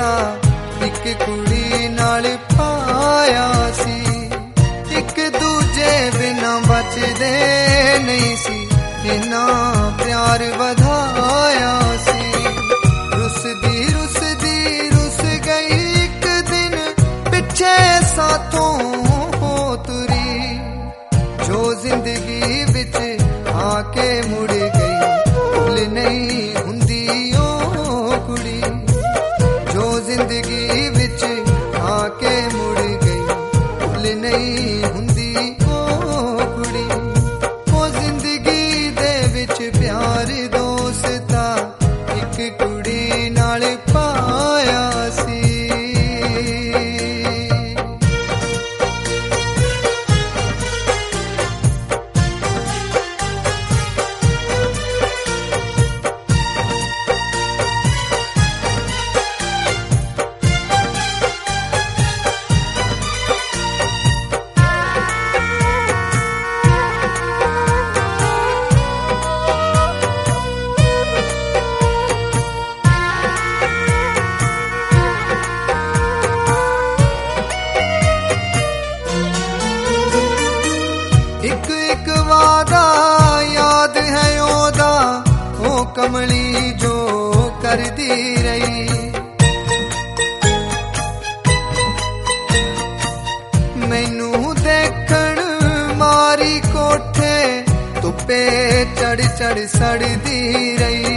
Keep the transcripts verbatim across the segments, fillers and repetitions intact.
एक कुड़ी नाल पाया सी, एक दूजे बिना बचदे नहीं सी, इन्ना प्यार वधाया सी। रुसदी रुसदी रुस गई एक दिन, पिछे साथों हो तुरी, जो जिंदगी विच आके मुड़ गई, भुल नहीं हुंदी ओ कुड़ी, जो जिंदगी विच आके मुड़ गई, भुल नहीं हुंदी ओ कुड़ी। ओ जिंदगी दे विच प्यार दोस्ता एक कुड़ी नाल पाया सी। एक एक वादा याद है ओदा, ओ कमली जो कर दी रही, मैनू देखण मारी कोठे, धुप्पे चढ़ चढ़ सड़दी रही।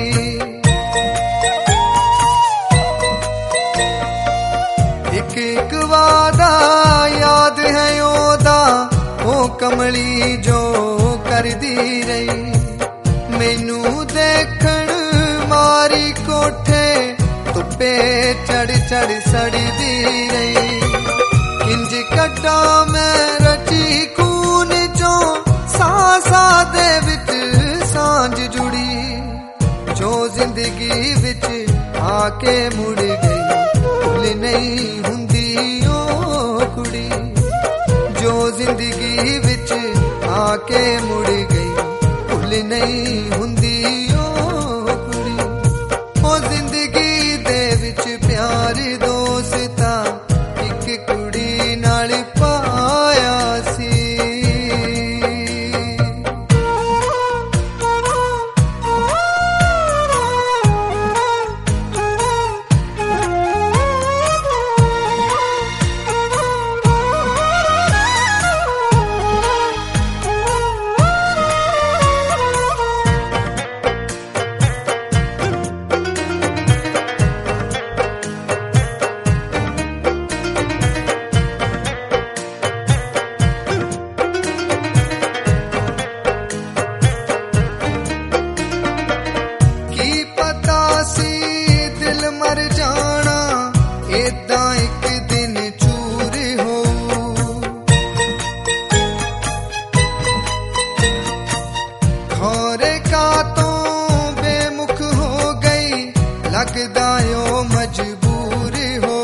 एक एक वादा याद है ओदा, ओ कमली जो कर दी रही, मैनू देखण मारी कोठे, धुप्पे चढ़ चढ़ सड़दी रही। इंज कड्डा मैं रची खून चो, सांसा दे विच सांझ जुड़ी, जो जिंदगी विच आके मुड़ गई, भुल नहीं हुंदी ओ कुड़ी, जो जिंदगी विच आके मुड़ गई, भुल नहीं हुंदी ओ कुड़ी। ओ जिंदगी दे विच प्यार दोस्ता एक कुड़ी नाल पाया सी। लगदा यो मजबूर हो,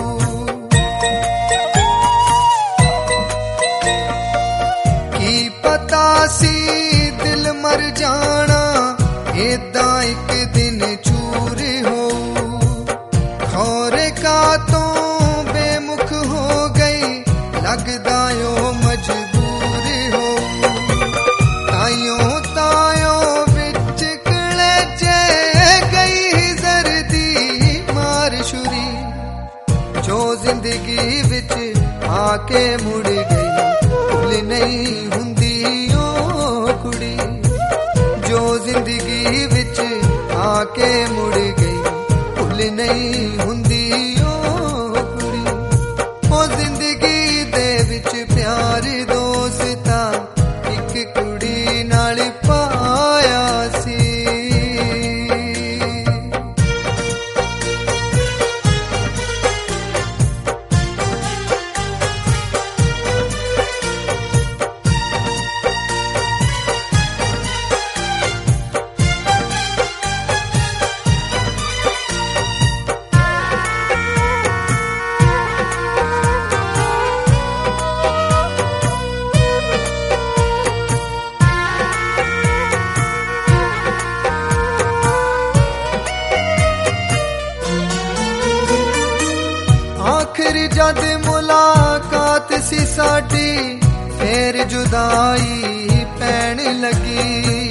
की पता सी दिल मर जाना, एदा एक दिन चूर हो। खौरे का तो बेमुख हो गई, लगदा यो मजबूर हो। तायो तायो बिच कलेजे गई जर्दी मार छुरी, जो जिंदगी विच आके मुड़ गई, भुल नहीं हुंदी ओ कुड़ी, जो जिंदगी विच आके मुड़ गई, भुल नहीं हुंदी ओ कुड़ी। ओ जिंदगी दे विच प्यार दोस्ता एक कुड़ी नाल पाया सी। साडी फिर जुदाई पैण लगी।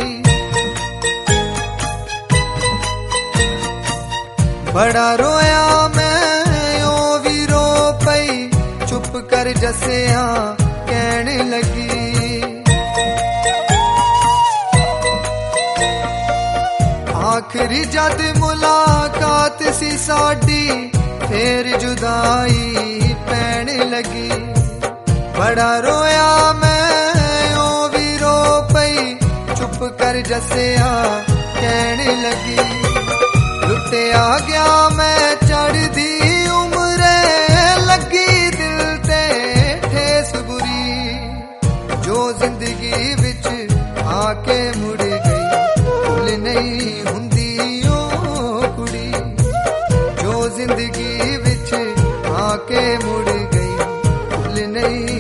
बड़ा रोया मैं ओ भी रो पई, चुप कर जसिया कहण लगी। आखिरी जद मुलाकात सी साडी फिर जुदाई पैण लगी। बड़ा रोया मैं ओ भी रो पई, चुप कर जसिया कहण लगी। लुटिया गया मैं चढ़दी उम्रे, लगी दिल ते ठेस बुरी। जो जिंदगी विच आके मुड़ गई, भुल नहीं हुंदी ओ कुड़ी। जो जिंदगी विच आके मुड़ गई, भुल नहीं